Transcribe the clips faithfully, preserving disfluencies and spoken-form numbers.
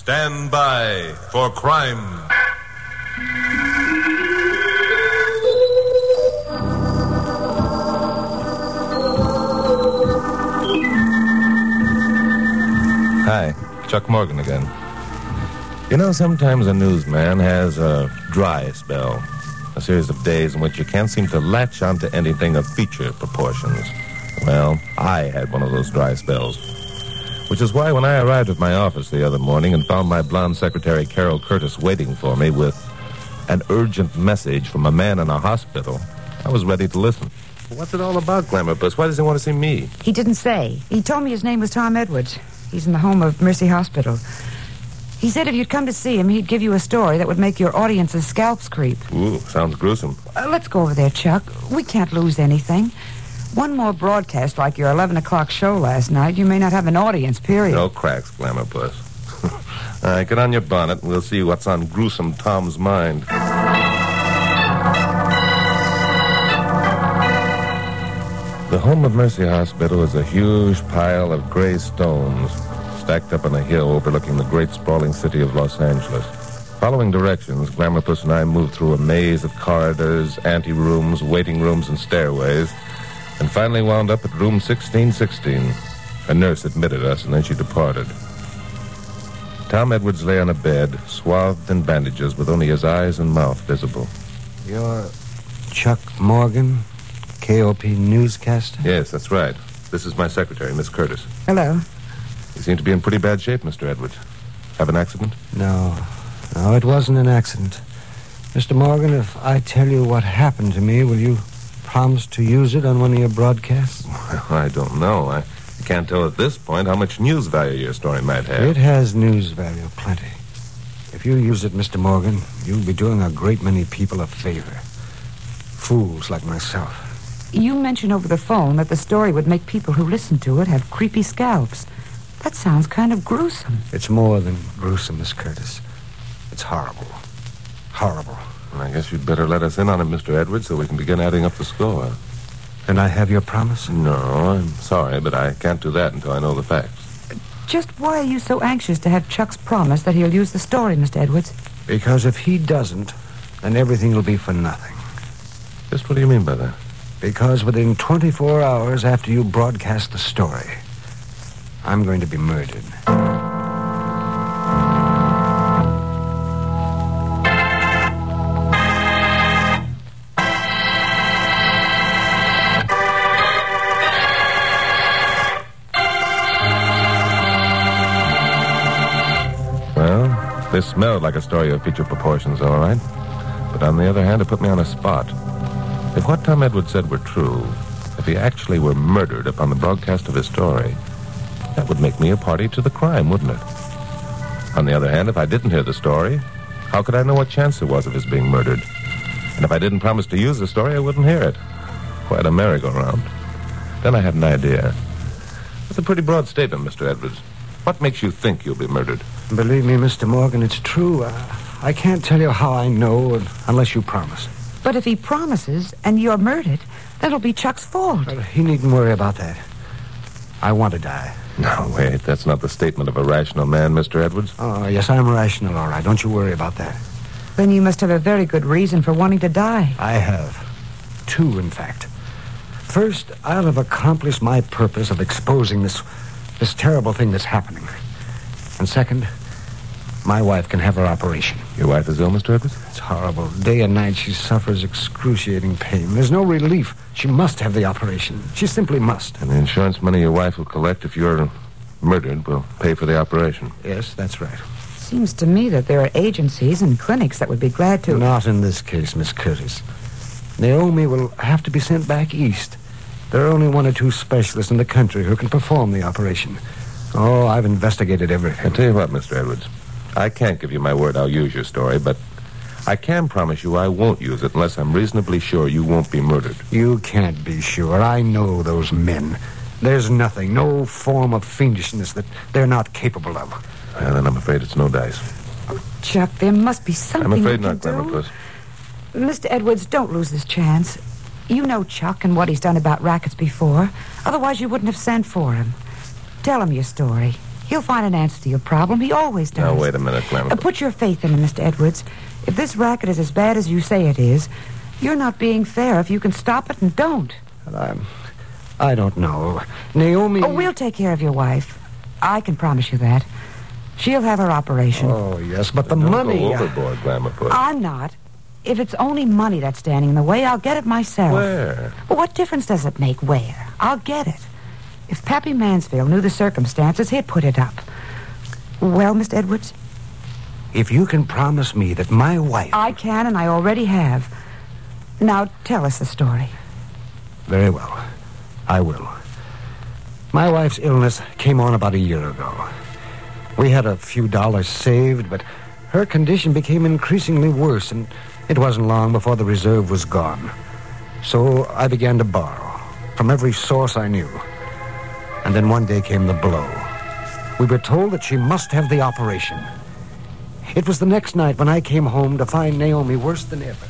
Stand by for crime. Hi, Chuck Morgan again. You know, sometimes a newsman has a dry spell, a series of days in which you can't seem to latch onto anything of feature proportions. Well, I had one of those dry spells, which is why when I arrived at my office the other morning and found my blonde secretary Carol Curtis waiting for me with an urgent message from a man in a hospital, I was ready to listen. What's it all about, Glamour Puss? Why does he want to see me? He didn't say. He told me his name was Tom Edwards. He's in the home of Mercy Hospital. He said if you'd come to see him, he'd give you a story that would make your audience's scalps creep. Ooh, sounds gruesome. Uh, let's go over there, Chuck. We can't lose anything. One more broadcast like your eleven o'clock show last night, you may not have an audience, period. No cracks, Glamour Puss. All right, get on your bonnet and we'll see what's on gruesome Tom's mind. The home of Mercy Hospital is a huge pile of gray stones stacked up on a hill overlooking the great sprawling city of Los Angeles. Following directions, Glamour Puss and I moved through a maze of corridors, anterooms, waiting rooms, and stairways, and finally wound up at room sixteen sixteen. A nurse admitted us, and then she departed. Tom Edwards lay on a bed, swathed in bandages, with only his eyes and mouth visible. You're Chuck Morgan, K O P newscaster? Yes, that's right. This is my secretary, Miss Curtis. Hello. You seem to be in pretty bad shape, Mister Edwards. Have an accident? No. No, it wasn't an accident. Mister Morgan, if I tell you what happened to me, will you promise to use it on one of your broadcasts? Well, I don't know. I can't tell at this point how much news value your story might have. It has news value, plenty. If you use it, Mister Morgan, you'll be doing a great many people a favor. Fools like myself. You mentioned over the phone that the story would make people who listen to it have creepy scalps. That sounds kind of gruesome. It's more than gruesome, Miss Curtis. It's horrible. Horrible. Well, I guess you'd better let us in on it, Mister Edwards, so we can begin adding up the score. And I have your promise? No, I'm sorry, but I can't do that until I know the facts. Just why are you so anxious to have Chuck's promise that he'll use the story, Mister Edwards? Because if he doesn't, then everything will be for nothing. Just what do you mean by that? Because within twenty-four hours after you broadcast the story, I'm going to be murdered. Well, this smelled like a story of feature proportions, all right. But on the other hand, it put me on a spot. If what Tom Edwards said were true, if he actually were murdered upon the broadcast of his story, that would make me a party to the crime, wouldn't it? On the other hand, if I didn't hear the story, how could I know what chance there was of his being murdered? And if I didn't promise to use the story, I wouldn't hear it. Quite a merry-go-round. Then I had an idea. That's a pretty broad statement, Mister Edwards. What makes you think you'll be murdered? Believe me, Mister Morgan, it's true. Uh, I can't tell you how I know unless you promise. But if he promises and you're murdered, that'll be Chuck's fault. Well, he needn't worry about that. I want to die. No, wait, that's not the statement of a rational man, Mister Edwards. Oh, yes, I'm rational, all right. Don't you worry about that. Then you must have a very good reason for wanting to die. I have. Two, in fact. First, I'll have accomplished my purpose of exposing this, this terrible thing that's happening. And second, my wife can have her operation. Your wife is ill, Mister Edwards? It's horrible. Day and night she suffers excruciating pain. There's no relief. She must have the operation. She simply must. And the insurance money your wife will collect if you're murdered will pay for the operation. Yes, that's right. Seems to me that there are agencies and clinics that would be glad to... Not in this case, Miss Curtis. Naomi will have to be sent back east. There are only one or two specialists in the country who can perform the operation. Oh, I've investigated everything. I'll tell you what, Mister Edwards. I can't give you my word I'll use your story, but I can promise you I won't use it unless I'm reasonably sure you won't be murdered. You can't be sure. I know those men. There's nothing, no form of fiendishness that they're not capable of. Well, then I'm afraid it's no dice. Oh, Chuck, there must be something I'm afraid you not, can do. Glamour Puss. Mister Edwards, don't lose this chance. You know Chuck and what he's done about rackets before. Otherwise, you wouldn't have sent for him. Tell him your story. He'll He'll find an answer to your problem. He always does. Now, wait a minute, Glamour. Uh, put your faith in him, Mister Edwards. If this racket is as bad as you say it is, you're not being fair if you can stop it and don't. I, I don't know. Naomi... Oh, we'll take care of your wife. I can promise you that. She'll have her operation. Oh, yes, but the Don't money... go overboard, Glamour Puss. I'm not. If it's only money that's standing in the way, I'll get it myself. Where? Well, what difference does it make where? I'll get it. If Pappy Mansfield knew the circumstances, he'd put it up. Well, Mister Edwards? If you can promise me that my wife... I can, and I already have. Now, tell us the story. Very well. I will. My wife's illness came on about a year ago. We had a few dollars saved, but her condition became increasingly worse, and it wasn't long before the reserve was gone. So I began to borrow from every source I knew. And then one day came the blow. We were told that she must have the operation. It was the next night when I came home to find Naomi worse than ever.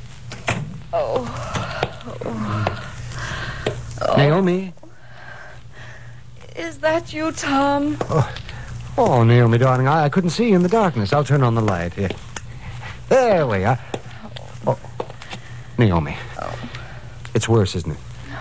Oh. oh. Naomi? Is that you, Tom? Oh, oh Naomi, darling, I, I couldn't see you in the darkness. I'll turn on the light here. There we are. Oh, Naomi. Oh. It's worse, isn't it?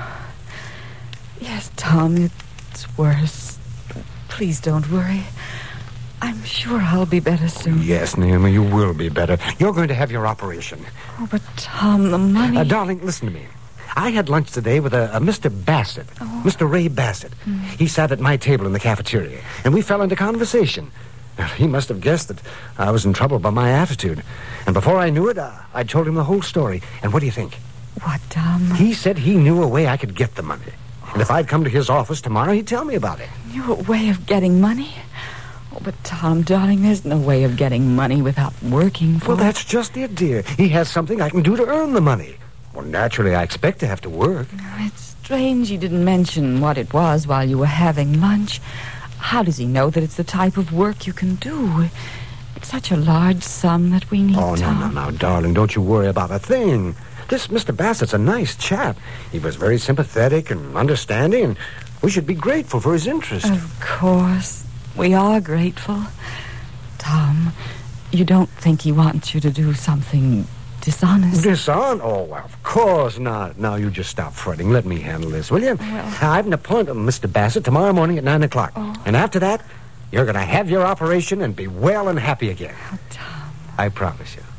Yes, Tom, it's worse. Please don't worry. I'm sure I'll be better soon. Yes, Naomi, you will be better. You're going to have your operation. Oh, but Tom, the money... Uh, darling, listen to me. I had lunch today with a, a Mister Bassett, oh. Mister Ray Bassett. Mm. He sat at my table in the cafeteria, and we fell into conversation. He must have guessed that I was in trouble by my attitude. And before I knew it, uh, I told him the whole story. And what do you think? What, Tom? He said he knew a way I could get the money. And if I'd come to his office tomorrow, he'd tell me about it. Knew a way of getting money? Oh, but Tom, darling, there's no way of getting money without working for Well, it. that's just it, dear. He has something I can do to earn the money. Well, naturally, I expect to have to work. It's strange you didn't mention what it was while you were having lunch. How does he know that it's the type of work you can do? It's such a large sum that we need, Oh, no, Tom. no, no, darling, don't you worry about a thing. This Mister Bassett's a nice chap. He was very sympathetic and understanding, and we should be grateful for his interest. Of course. We are grateful. Tom, you don't think he wants you to do something dishonest? Dishonest? Oh, well, of course not. Now, you just stop fretting. Let me handle this, will you? Well... I have an appointment with Mister Bassett tomorrow morning at nine o'clock. Oh. And after that, you're going to have your operation and be well and happy again. Oh, Tom. I promise you.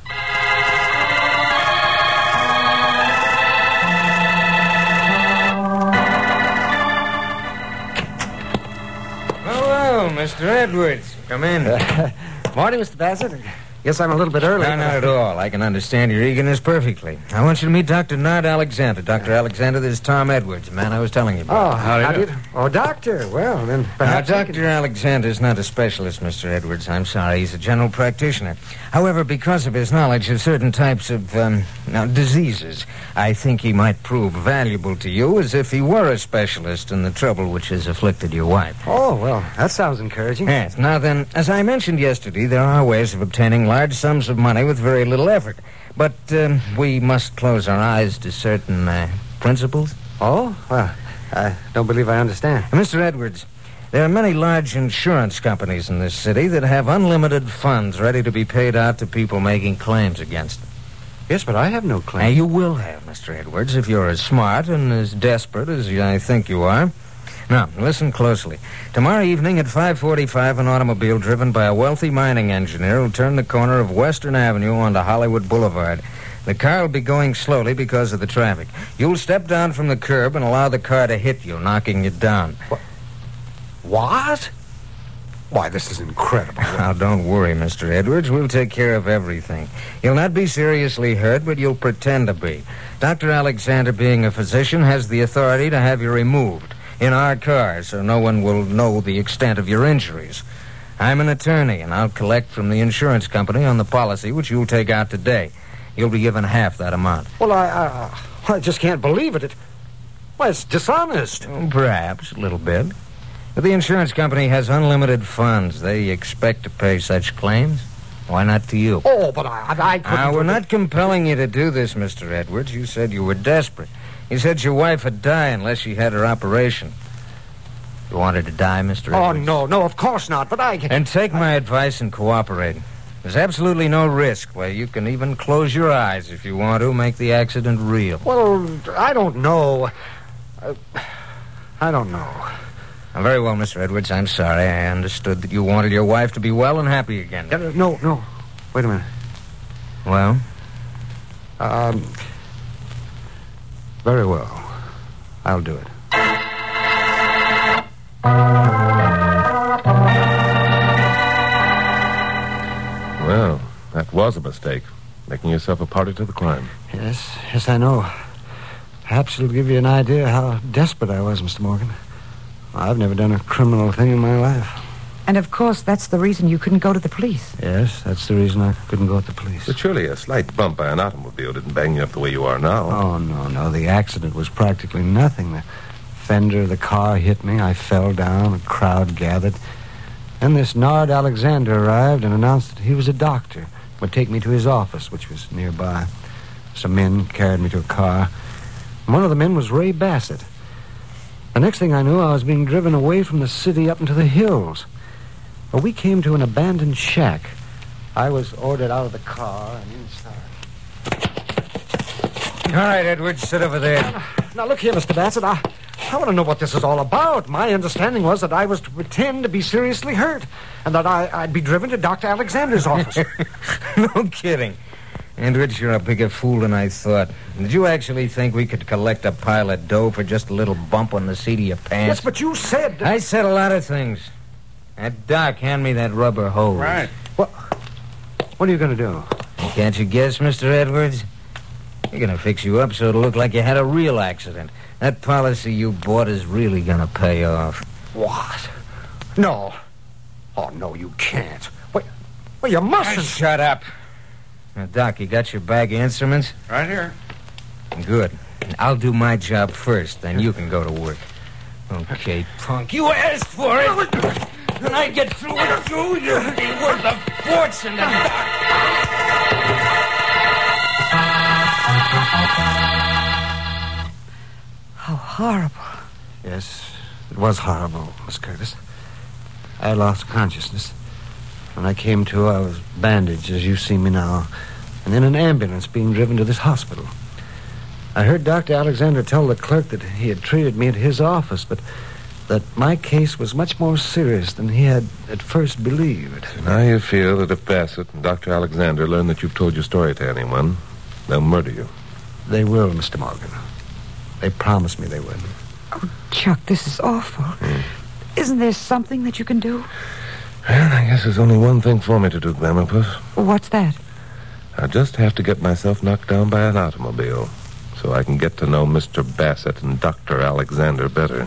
Hello, Mister Edwards. Come in. Uh, morning, Mister Bassett. Guess I'm a little bit early. No, not at all. I can understand your eagerness perfectly. I want you to meet Doctor Nard Alexander. Doctor Alexander, this is Tom Edwards, the man I was telling you about. Oh, how do you do? Oh, doctor. Well, then Now, perhaps... I Doctor could- Alexander's not a specialist, Mister Edwards. I'm sorry. He's a general practitioner. However, because of his knowledge of certain types of, um, now, diseases, I think he might prove valuable to you as if he were a specialist in the trouble which has afflicted your wife. Oh, well, that sounds encouraging. Yes. Now then, as I mentioned yesterday, there are ways of obtaining large sums of money with very little effort. But um, we must close our eyes to certain uh, principles. Oh? Well, I don't believe I understand. Mister Edwards, there are many large insurance companies in this city that have unlimited funds ready to be paid out to people making claims against them. Yes, but I have no Now, claim. you will have, Mister Edwards, if you're as smart and as desperate as I think you are. Now, listen closely. Tomorrow evening at five forty-five, an automobile driven by a wealthy mining engineer will turn the corner of Western Avenue onto Hollywood Boulevard. The car will be going slowly because of the traffic. You'll step down from the curb and allow the car to hit you, knocking you down. What? Why, this is incredible. Now, don't worry, Mister Edwards. We'll take care of everything. You'll not be seriously hurt, but you'll pretend to be. Doctor Alexander, being a physician, has the authority to have you removed in our car so no one will know the extent of your injuries. I'm an attorney, and I'll collect from the insurance company on the policy which you'll take out today. You'll be given half that amount. Well, I, I, I just can't believe it. It well, it's dishonest. Perhaps, a little bit. But the insurance company has unlimited funds. They expect to pay such claims. Why not to you? Oh, but I, I, I couldn't... Now, we're not compelling you to do this, Mister Edwards. You said you were desperate. You said your wife would die unless she had her operation. You wanted to die, Mister Oh, Edwards? no, no, of course not, but I... And take my advice and cooperate. There's absolutely no risk. Well, you can even close your eyes if you want to, make the accident real. Well, I don't know. I, I don't know. Well, very well, Mister Edwards. I'm sorry. I understood that you wanted your wife to be well and happy again. Uh, no, no. Wait a minute. Well? Um, very well. I'll do it. Well, that was a mistake. Making yourself a party to the crime. Yes, yes, I know. Perhaps it'll give you an idea how desperate I was, Mister Morgan. I've never done a criminal thing in my life. And, of course, that's the reason you couldn't go to the police. Yes, that's the reason I couldn't go with the police. But surely a slight bump by an automobile didn't bang you up the way you are now. Oh, no, no. The accident was practically nothing. The fender of the car hit me. I fell down. A crowd gathered. Then this Nard Alexander arrived and announced that he was a doctor. Would take me to his office, which was nearby. Some men carried me to a car. One of the men was Ray Bassett. The next thing I knew, I was being driven away from the city up into the hills. Well, we came to an abandoned shack. I was ordered out of the car and inside. All right, Edwards, sit over there. Now, look here, Mister Bassett. I, I want to know what this is all about. My understanding was that I was to pretend to be seriously hurt and that I, I'd be driven to Doctor Alexander's office. No kidding. Edwards, you're a bigger fool than I thought. Did you actually think we could collect a pile of dough for just a little bump on the seat of your pants? Yes, but you said... I said a lot of things. That Doc, hand me that rubber hose. Right. What, what are you going to do? Can't you guess, Mister Edwards? You're going to fix you up so it'll look like you had a real accident. That policy you bought is really going to pay off. What? No. Oh, no, you can't. Wait, well, you mustn't. Shut up. Now, Doc, you got your bag of instruments? Right here. Good. I'll do my job first, then you can go to work. Okay, punk. You asked for it. When I get through with you, you'll be worth a fortune to Doc. How horrible. Yes, it was horrible, Miss Curtis. I lost consciousness. When I came to, I was bandaged, as you see me now, and in an ambulance being driven to this hospital. I heard Doctor Alexander tell the clerk that he had treated me at his office, but that my case was much more serious than he had at first believed. So now you feel that if Bassett and Doctor Alexander learn that you've told your story to anyone, they'll murder you. They will, Mister Morgan. They promised me they would. Oh, Chuck, this is awful. Hmm. Isn't there something that you can do? Well, I guess there's only one thing for me to do, Glamourpuss. What's that? I just have to get myself knocked down by an automobile so I can get to know Mister Bassett and Doctor Alexander better.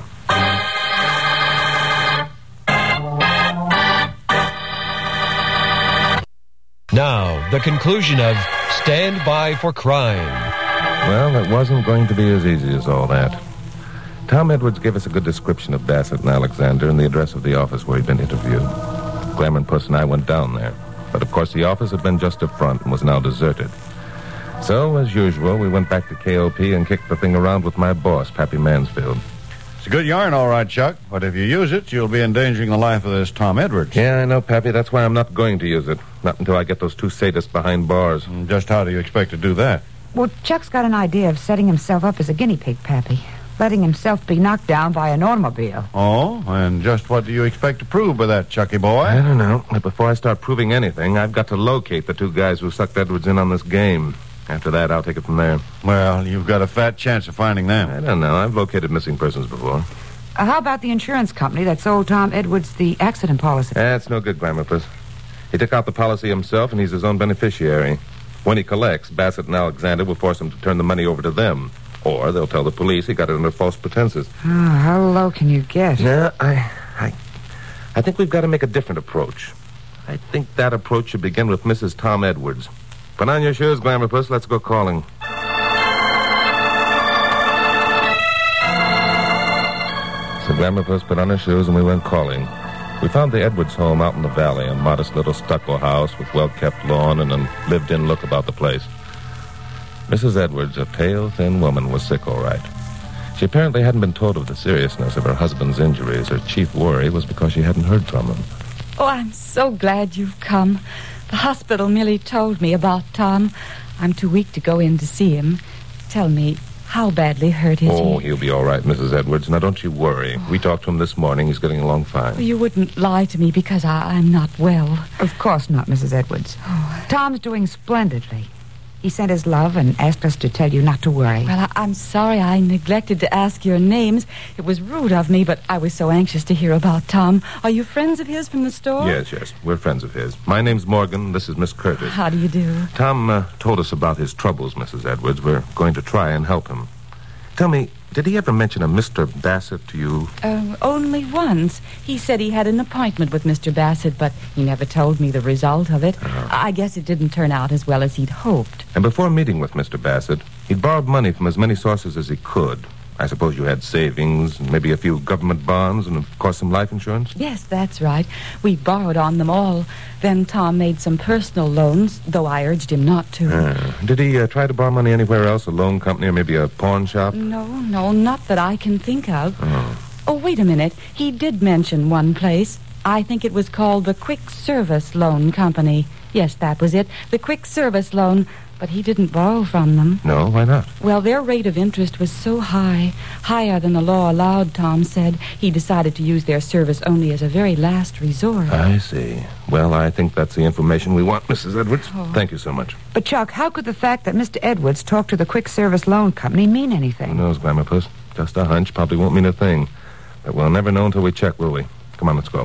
Now, the conclusion of Stand By for Crime. Well, it wasn't going to be as easy as all that. Tom Edwards gave us a good description of Bassett and Alexander and the address of the office where he'd been interviewed. Glamourpuss and I went down there. But, of course, the office had been just a front and was now deserted. So, as usual, we went back to K O P and kicked the thing around with my boss, Pappy Mansfield. It's a good yarn, all right, Chuck. But if you use it, you'll be endangering the life of this Tom Edwards. Yeah, I know, Pappy. That's why I'm not going to use it. Not until I get those two sadists behind bars. And just how do you expect to do that? Well, Chuck's got an idea of setting himself up as a guinea pig, Pappy. Letting himself be knocked down by an automobile. Oh, and just what do you expect to prove by that, Chucky boy? I don't know. But before I start proving anything, I've got to locate the two guys who sucked Edwards in on this game. After that, I'll take it from there. Well, you've got a fat chance of finding them. I don't know. I've located missing persons before. Uh, how about the insurance company that sold Tom Edwards the accident policy? That's no good, Glamourpuss. He took out the policy himself, and he's his own beneficiary. When he collects, Bassett and Alexander will force him to turn the money over to them. Or they'll tell the police he got it under false pretenses. Oh, how low can you get? No, I, I, I think we've got to make a different approach. I think that approach should begin with Missus Tom Edwards. Put on your shoes, Glamourpuss. Let's go calling. So Glamourpuss put on her shoes and we went calling. We found the Edwards home out in the valley, a modest little stucco house with well-kept lawn and a lived-in look about the place. Missus Edwards, a pale, thin woman, was sick, all right. She apparently hadn't been told of the seriousness of her husband's injuries. Her chief worry was because she hadn't heard from him. Oh, I'm so glad you've come. The hospital merely told me about Tom. I'm too weak to go in to see him. Tell me, how badly hurt is Oh, he? he'll be all right, Missus Edwards. Now, don't you worry. We talked to him this morning. He's getting along fine. You wouldn't lie to me because I, I'm not well. Of course not, Missus Edwards. Tom's doing splendidly. He sent his love and asked us to tell you not to worry. Well, I, I'm sorry I neglected to ask your names. It was rude of me, but I was so anxious to hear about Tom. Are you friends of his from the store? Yes, yes. We're friends of his. My name's Morgan. This is Miss Curtis. How do you do? Tom uh, told us about his troubles, Missus Edwards. We're going to try and help him. Tell me, did he ever mention a Mister Bassett to you? Uh, only once. He said he had an appointment with Mister Bassett, but he never told me the result of it. Uh-huh. I guess it didn't turn out as well as he'd hoped. And before meeting with Mister Bassett, he'd borrowed money from as many sources as he could. I suppose you had savings, and maybe a few government bonds, and of course some life insurance? Yes, that's right. We borrowed on them all. Then Tom made some personal loans, though I urged him not to. Uh, did he uh, try to borrow money anywhere else? A loan company or maybe a pawn shop? No, no, not that I can think of. Oh. Oh, wait a minute. He did mention one place. I think it was called the Quick Service Loan Company. Yes, that was it. The Quick Service Loan. But he didn't borrow from them. No, why not? Well, their rate of interest was so high, higher than the law allowed, Tom said. He decided to use their service only as a very last resort. I see. Well, I think that's the information we want, Missus Edwards. Oh. Thank you so much. But, Chuck, how could the fact that Mister Edwards talked to the Quick Service Loan Company mean Who anything? knows, Glamour Puss? Just a hunch. Probably won't mean a thing. But we'll never know until we check, will we? Come on, let's go.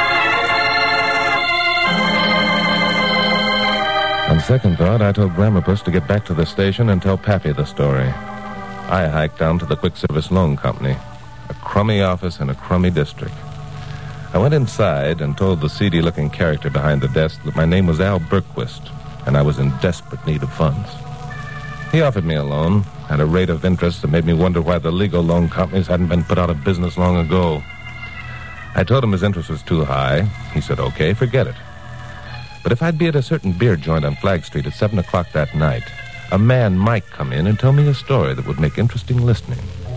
On second thought, I told Glamour Puss to get back to the station and tell Pappy the story. I hiked down to the Quick Service Loan Company, a crummy office in a crummy district. I went inside and told the seedy-looking character behind the desk that my name was Al Berquist, and I was in desperate need of funds. He offered me a loan at a rate of interest that made me wonder why the legal loan companies hadn't been put out of business long ago. I told him his interest was too high. He said, okay, forget it. But if I'd be at a certain beer joint on Flag Street at seven o'clock that night, a man might come in and tell me a story that would make interesting listening.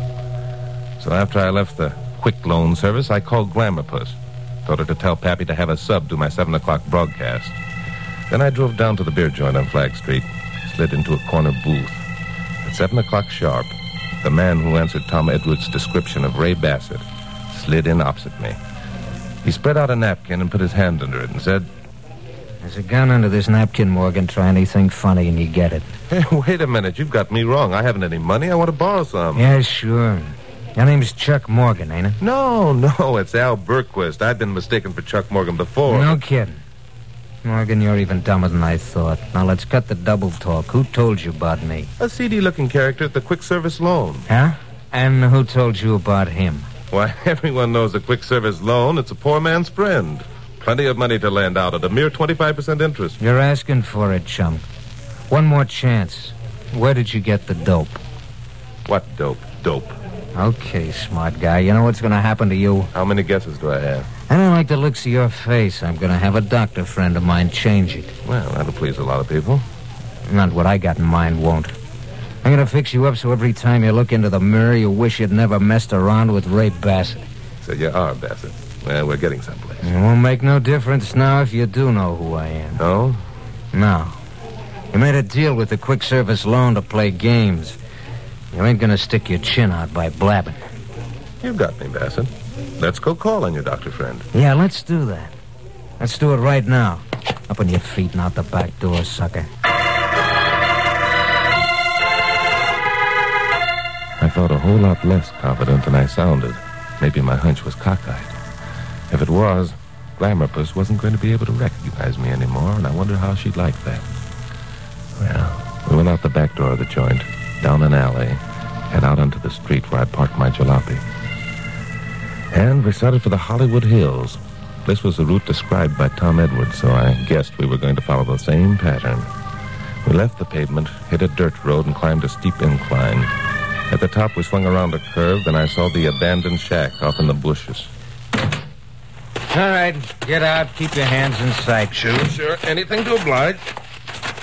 So after I left the Quick Loan Service, I called Glamour Puss. Told her to tell Pappy to have a sub do my seven o'clock broadcast. Then I drove down to the beer joint on Flag Street, slid into a corner booth. At seven o'clock sharp, the man who answered Tom Edwards' description of Ray Bassett slid in opposite me. He spread out a napkin and put his hand under it and said, There's a gun under this napkin, Morgan. Try anything funny and you get it. Hey, wait a minute. You've got me wrong. I haven't any money. I want to borrow some. Yeah, sure. Your name's Chuck Morgan, ain't it? No, no, it's Al Berquist. I've been mistaken for Chuck Morgan before. No kidding. Morgan, you're even dumber than I thought. Now, let's cut the double talk. Who told you about me? A seedy-looking character at the Quick Service Loan. Huh? And who told you about him? Why, everyone knows a Quick Service Loan. It's a poor man's friend. Plenty of money to lend out at a mere twenty-five percent interest. You're asking for it, chum. One more chance. Where did you get the dope? What dope? Dope. Okay, smart guy. You know what's going to happen to you? How many guesses do I have? I don't like the looks of your face. I'm going to have a doctor friend of mine change it. Well, that'll please a lot of people. Not what I got in mind won't. I'm going to fix you up so every time you look into the mirror, you wish you'd never messed around with Ray Bassett. So you are Bassett. Well, we're getting someplace. It won't make no difference now if you do know who I am. No? No. You made a deal with the Quick Service Loan to play games. You ain't going to stick your chin out by blabbing. You've got me, Bassett. Let's go call on your doctor friend. Yeah, let's do that. Let's do it right now. Up on your feet and out the back door, sucker. I felt a whole lot less confident than I sounded. Maybe my hunch was cockeyed. If it was, Glamour Puss wasn't going to be able to recognize me anymore, and I wondered how she'd like that. Well, we went out the back door of the joint, down an alley, and out onto the street where I'd parked my jalopy. And we started for the Hollywood Hills. This was the route described by Tom Edwards, so I guessed we were going to follow the same pattern. We left the pavement, hit a dirt road, and climbed a steep incline. At the top, we swung around a curve, and I saw the abandoned shack off in the bushes. All right, get out. Keep your hands in sight. Sure, sure. Anything to oblige.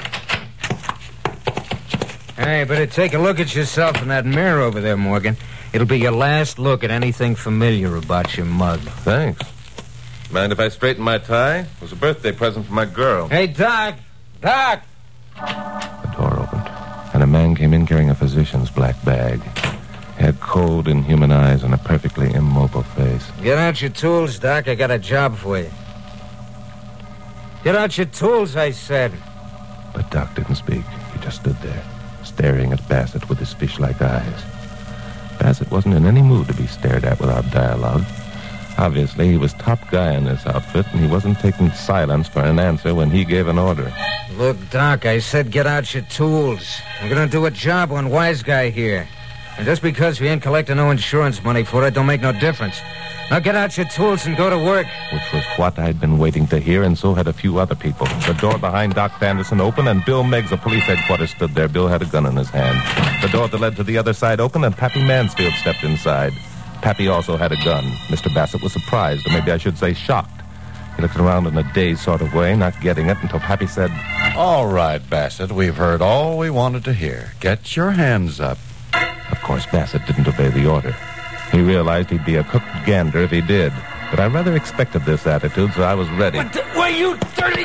Hey, better take a look at yourself in that mirror over there, Morgan. It'll be your last look at anything familiar about your mug. Thanks. Mind if I straighten my tie? It was a birthday present for my girl. Hey, Doc! Doc! The door opened, and a man came in carrying a physician's black bag. He had cold, inhuman eyes and a perfectly immobile face. Get out your tools, Doc. I got a job for you. Get out your tools, I said. But Doc didn't speak. He just stood there, staring at Bassett with his fish-like eyes. Bassett wasn't in any mood to be stared at without dialogue. Obviously, he was top guy in this outfit, and he wasn't taking silence for an answer when he gave an order. Look, Doc, I said get out your tools. I'm going to do a job on Wise Guy here. And just because we ain't collecting no insurance money for it don't make no difference. Now get out your tools and go to work. Which was what I'd been waiting to hear, and so had a few other people. The door behind Doc Anderson opened, and Bill Meggs of police headquarters stood there. Bill had a gun in his hand. The door that led to the other side opened, and Pappy Mansfield stepped inside. Pappy also had a gun. Mister Bassett was surprised, or maybe I should say shocked. He looked around in a dazed sort of way, not getting it, until Pappy said, All right, Bassett, we've heard all we wanted to hear. Get your hands up. Of course, Bassett didn't obey the order. He realized he'd be a cooked gander if he did. But I rather expected this attitude, so I was ready. What the, were you dirty?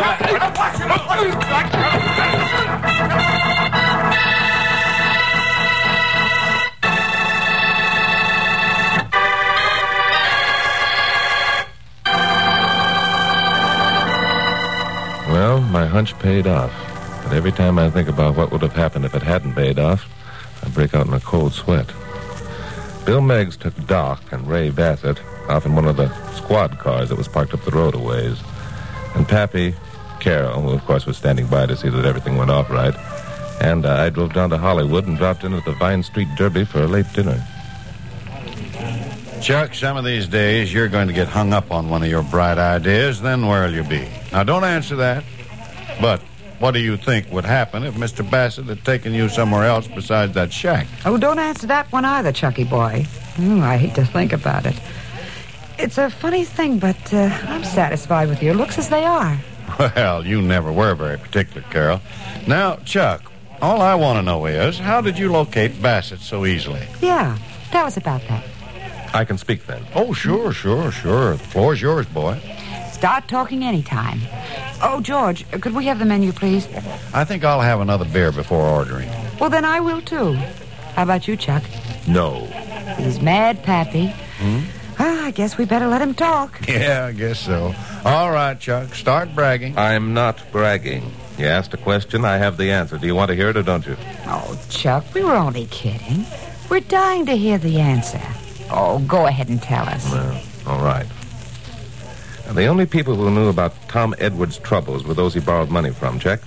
Well, my hunch paid off. But every time I think about what would have happened if it hadn't paid off, I break out in a cold sweat. Bill Meggs took Doc and Ray Bassett off in one of the squad cars that was parked up the road a ways. And Pappy, Carol, who of course was standing by to see that everything went off right, and uh, I drove down to Hollywood and dropped in at the Vine Street Derby for a late dinner. Chuck, some of these days you're going to get hung up on one of your bright ideas, then where'll you be? Now, don't answer that. But what do you think would happen if Mister Bassett had taken you somewhere else besides that shack? Oh, don't answer that one either, Chucky boy. Ooh, I hate to think about it. It's a funny thing, but uh, I'm satisfied with your looks as they are. Well, you never were very particular, Carol. Now, Chuck, all I want to know is, how did you locate Bassett so easily? Yeah, tell us about that. I can speak then. Oh, sure, sure, sure. The floor's yours, boy. Start talking anytime. Oh, George, could we have the menu, please? I think I'll have another beer before ordering. Well, then I will, too. How about you, Chuck? No. He's mad, Pappy. Hmm? Ah, I guess we better let him talk. Yeah, I guess so. All right, Chuck, start bragging. I'm not bragging. You asked a question, I have the answer. Do you want to hear it or don't you? Oh, Chuck, we were only kidding. We're dying to hear the answer. Oh, go ahead and tell us. Well, all right. Now, the only people who knew about Tom Edwards' troubles were those he borrowed money from, Check.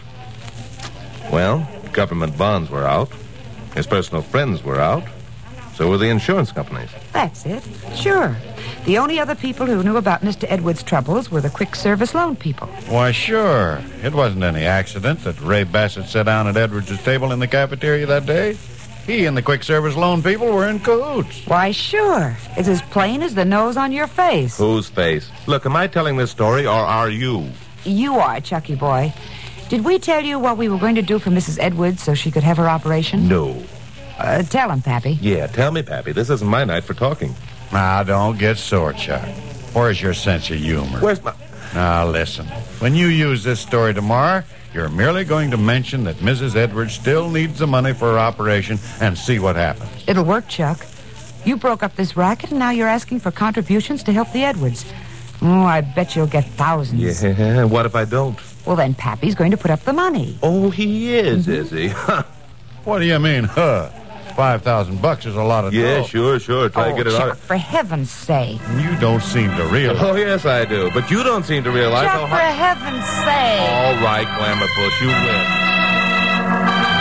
Well, government bonds were out. His personal friends were out. So were the insurance companies. That's it. Sure. The only other people who knew about Mister Edwards' troubles were the quick service loan people. Why, sure. It wasn't any accident that Ray Bassett sat down at Edwards' table in the cafeteria that day. He and the quick service loan people were in cahoots. Why, sure. It's as plain as the nose on your face. Whose face? Look, am I telling this story or are you? You are, Chucky boy. Did we tell you what we were going to do for Missus Edwards so she could have her operation? No. Uh, tell him, Pappy. Yeah, tell me, Pappy. This isn't my night for talking. Now, don't get sore, Chuck. Where's your sense of humor? Where's my... Now, listen. When you use this story tomorrow, you're merely going to mention that Missus Edwards still needs the money for her operation and see what happens. It'll work, Chuck. You broke up this racket, and now you're asking for contributions to help the Edwards. Oh, I bet you'll get thousands. Yeah, what if I don't? Well, then Pappy's going to put up the money. Oh, he is, Mm-hmm. is he? What do you mean, huh? Five thousand bucks is a lot of Yeah, dough. sure, sure. Try oh, to get it Chuck, out. for heaven's sake. You don't seem to realize. Oh, yes, I do. But you don't seem to realize Chuck, how for hard... heaven's sake. All right, Glamour Puss, you win.